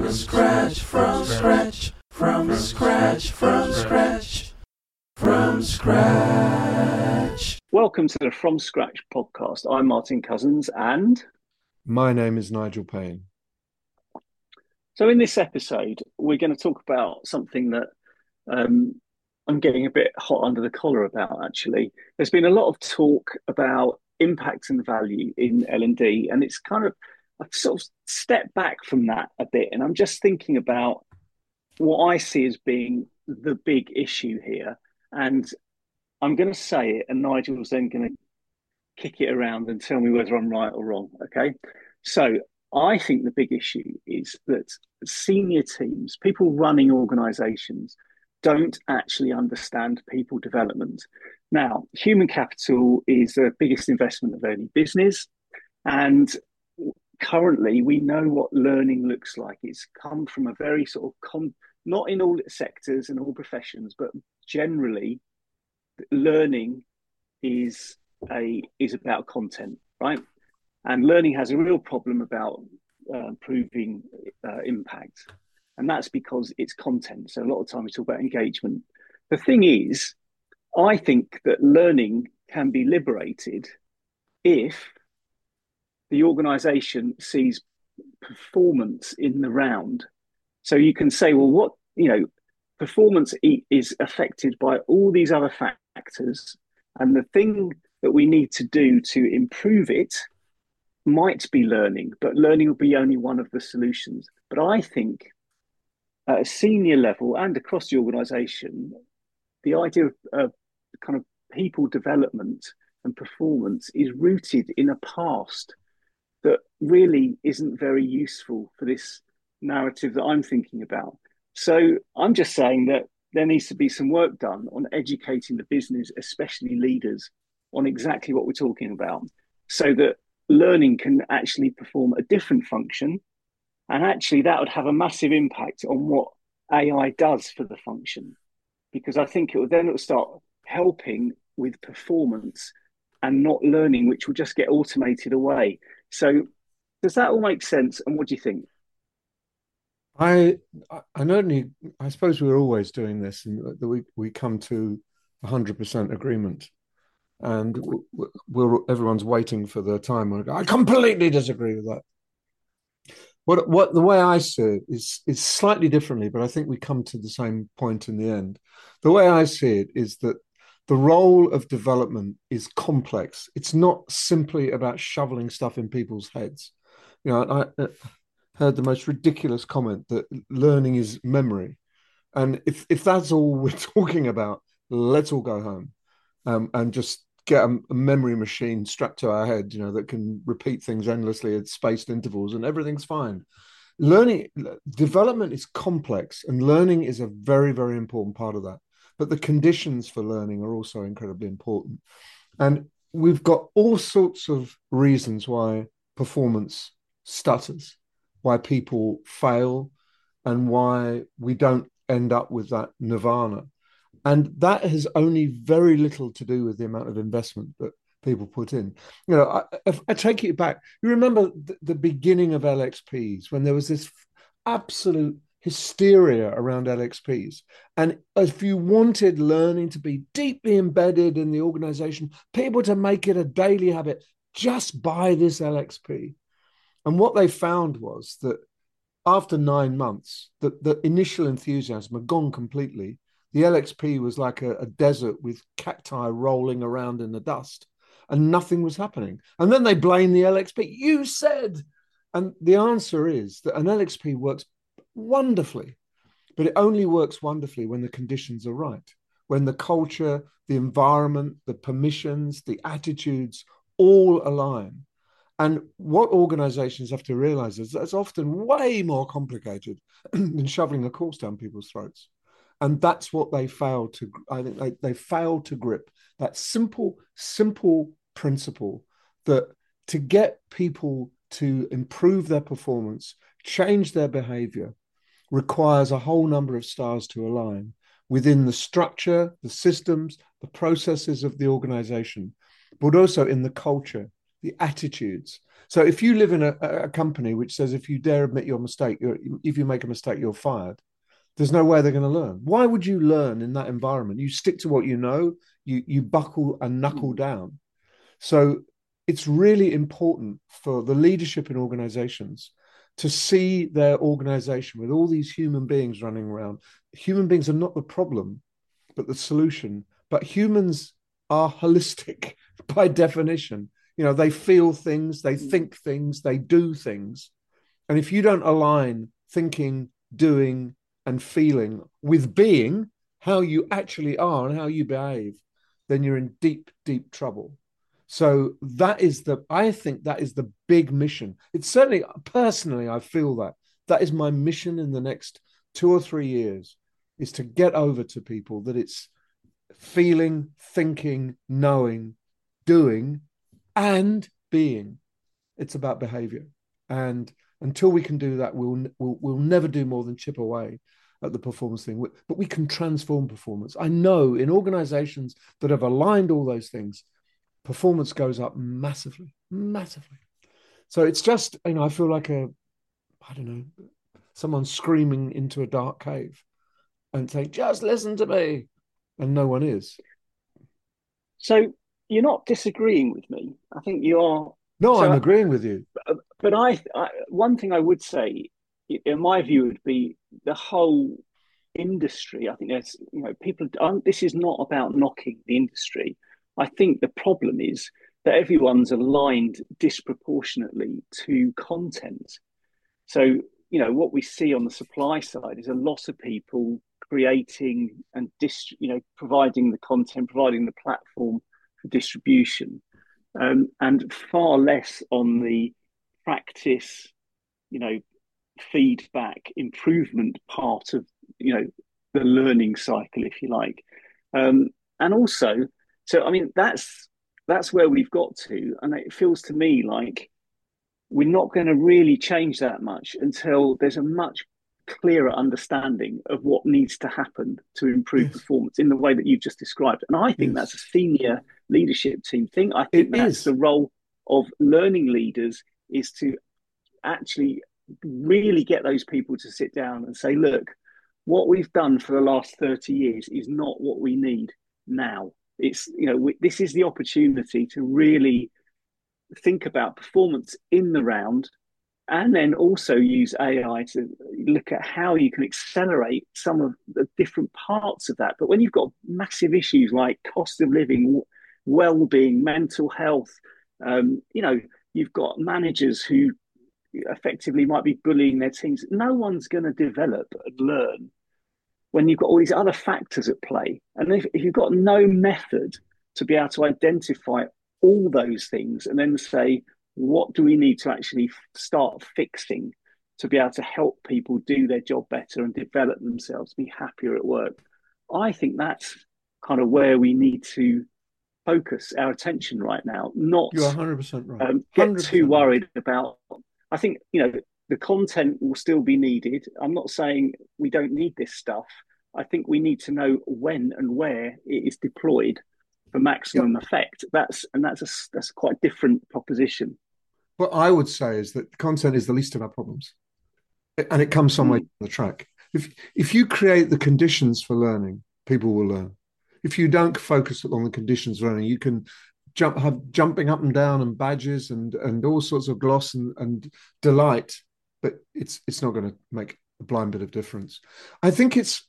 scratch, from scratch, from scratch, from scratch, from scratch. Welcome to the From Scratch podcast. I'm Martin Cousins, and my name is Nigel Payne. So in this episode, we're going to talk about something that I'm getting a bit hot under the collar about, actually. There's been a lot of talk about impact and value in L&D, and it's kind of, I've sort of stepped back from that a bit, and I'm just thinking about what I see as being the big issue here. And I'm going to say it, and Nigel's then going to kick it around and tell me whether I'm right or wrong, okay? So I think the big issue is that senior teams, people running organizations, don't actually understand people development. Now, human capital is the biggest investment of any business. And currently, we know what learning looks like. It's come from a very sort of, not in all sectors and all professions, but generally, learning is about content, right? And learning has a real problem about proving impact. And that's because it's content. So a lot of time we talk about engagement. The thing is, I think that learning can be liberated if the organization sees performance in the round. So you can say, well, performance is affected by all these other factors. And the thing that we need to do to improve it might be learning, but learning will be only one of the solutions. But I think at a senior level and across the organization, the idea of kind of people development and performance is rooted in a past that really isn't very useful for this narrative that I'm thinking about. So I'm just saying that there needs to be some work done on educating the business, especially leaders, on exactly what we're talking about, so that learning can actually perform a different function. And actually that would have a massive impact on what AI does for the function, because I think it will start helping with performance and not learning, which will just get automated away. So does that all make sense? And what do you think? I suppose we're always doing this, and we come to 100% agreement, and everyone's waiting for the time when I completely disagree with that. What the way I see it is slightly differently, but I think we come to the same point in the end. The way I see it is that the role of development is complex. It's not simply about shoveling stuff in people's heads. I heard the most ridiculous comment that learning is memory. And if that's all we're talking about, let's all go home and just get a memory machine strapped to our head, that can repeat things endlessly at spaced intervals, and everything's fine. Development is complex, and learning is a very, very important part of that. But the conditions for learning are also incredibly important. And we've got all sorts of reasons why performance stutters, why people fail, and why we don't end up with that nirvana. And that has only very little to do with the amount of investment that people put in. I take it back. You remember the beginning of LXPs, when there was this absolute hysteria around LXPs. And if you wanted learning to be deeply embedded in the organization, people to make it a daily habit, just buy this LXP. And what they found was that after 9 months, the initial enthusiasm had gone completely. The LXP was like a desert with cacti rolling around in the dust, and nothing was happening. And then they blame the LXP. You said. And the answer is that an LXP works wonderfully, but it only works wonderfully when the conditions are right, when the culture, the environment, the permissions, the attitudes all align. And what organizations have to realize is that's often way more complicated than shoveling a course down people's throats. And that's what they fail to, I think they fail to grip, that simple principle that to get people to improve their performance, change their behavior, requires a whole number of stars to align within the structure, the systems, the processes of the organization, but also in the culture the attitudes. So if you live in a company which says if you dare admit your mistake, if you make a mistake, you're fired, there's no way they're going to learn. Why would you learn in that environment? You stick to what you know, you buckle and knuckle down. So it's really important for the leadership in organizations to see their organization with all these human beings running around. Human beings are not the problem, but the solution. But humans are holistic by definition. You know, they feel things, they think things, they do things. And if you don't align thinking, doing, and feeling with being, how you actually are and how you behave, then you're in deep, deep trouble. So I think that is the big mission. It's certainly, personally, I feel that is my mission in the next 2 or 3 years, is to get over to people that it's feeling, thinking, knowing, doing, and being. It's about behavior. And until we can do that, we'll never do more than chip away at the performance thing. But we can transform performance. I know in organizations that have aligned all those things, performance goes up massively, massively. So it's just, I feel like someone screaming into a dark cave and saying, just listen to me. And no one is. So you're not disagreeing with me. I think you are. No, so I'm agreeing with you. But one thing I would say, in my view, would be the whole industry. I think there's, people, this is not about knocking the industry. I think the problem is that everyone's aligned disproportionately to content. So, what we see on the supply side is a lot of people creating and providing the content, providing the platform for distribution, and far less on the practice, feedback, improvement part of the learning cycle, if you like, and also. So, that's where we've got to. And it feels to me like we're not going to really change that much until there's a much clearer understanding of what needs to happen to improve performance in the way that you've just described. And I think that's a senior leadership team thing. I think that's the role of learning leaders, is to actually really get those people to sit down and say, look, what we've done for the last 30 years is not what we need now. It's, this is the opportunity to really think about performance in the round, and then also use AI to look at how you can accelerate some of the different parts of that. But when you've got massive issues like cost of living, well-being, mental health, you've got managers who effectively might be bullying their teams. No one's going to develop and learn when you've got all these other factors at play. And if you've got no method to be able to identify all those things and then say, what do we need to actually start fixing to be able to help people do their job better and develop themselves, be happier at work? I think that's kind of where we need to focus our attention right now, not You're 100% right. Get too worried about. I think, the content will still be needed. I'm not saying we don't need this stuff. I think we need to know when and where it is deployed for maximum effect. That's a quite different proposition. What I would say is that content is the least of our problems, and it comes somewhere down the track. If you create the conditions for learning, people will learn. If you don't focus on the conditions for learning, you can have jumping up and down and badges and all sorts of gloss and delight, but it's not going to make a blind bit of difference. I think it's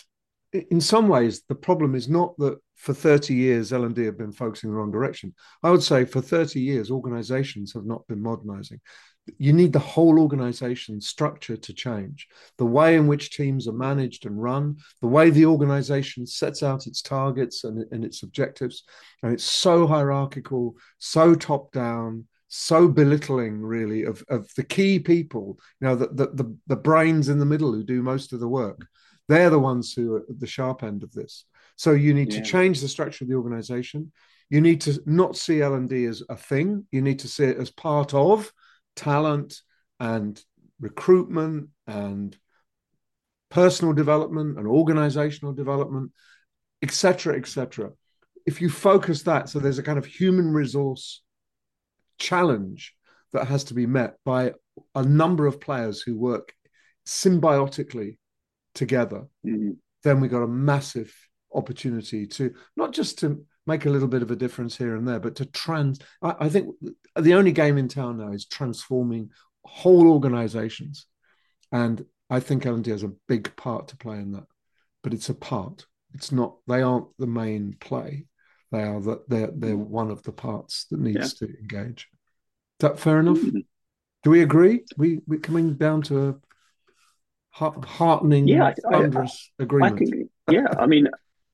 in some ways the problem is not that for 30 years L&D have been focusing in the wrong direction. I would say for 30 years organizations have not been modernizing. You need the whole organization structure to change, the way in which teams are managed and run, the way the organization sets out its targets and its objectives. And it's so hierarchical, so top down, so belittling really of the key people, the brains in the middle who do most of the work. They're the ones who are at the sharp end of this. So you need to change the structure of the organization. You need to not see L&D as a thing. You need to see it as part of talent and recruitment and personal development and organizational development, etc., etc. If you focus that, so there's a kind of human resource challenge that has to be met by a number of players who work symbiotically together, then we got a massive opportunity to not just to make a little bit of a difference here and there, but to I think the only game in town now is transforming whole organizations. And I think L&D has a big part to play in that, but it's a part. It's not, they aren't the main play. They're one of the parts that needs to engage. Is that fair enough? Do we agree? We're coming down to a heartening, thunderous agreement. I mean,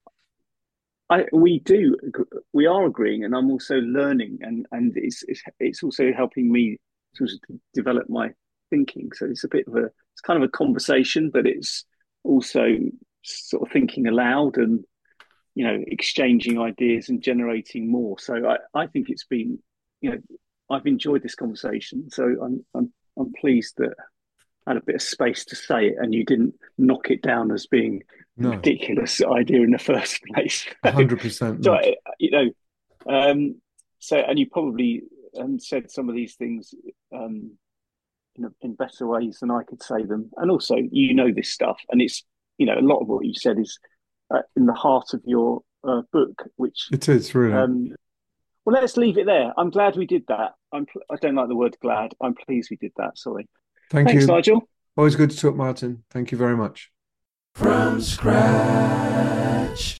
we are agreeing, and I'm also learning, and it's also helping me sort of develop my thinking. So it's it's kind of a conversation, but it's also sort of thinking aloud and, you know, exchanging ideas and generating more. So I think it's been, you know, I've enjoyed this conversation. So I'm pleased that I had a bit of space to say it, and you didn't knock it down as being a ridiculous idea in the first place. 100%. So you know, so, and you probably said some of these things in better ways than I could say them. And also, you know, this stuff, and it's, you know, a lot of what you said is in the heart of your book, which it is really. Well, let's leave it there. I'm glad we did that. I don't like the word glad. I'm pleased we did that. Sorry. Thanks, you, Nigel. Always good to talk, Martin. Thank you very much. From Scratch.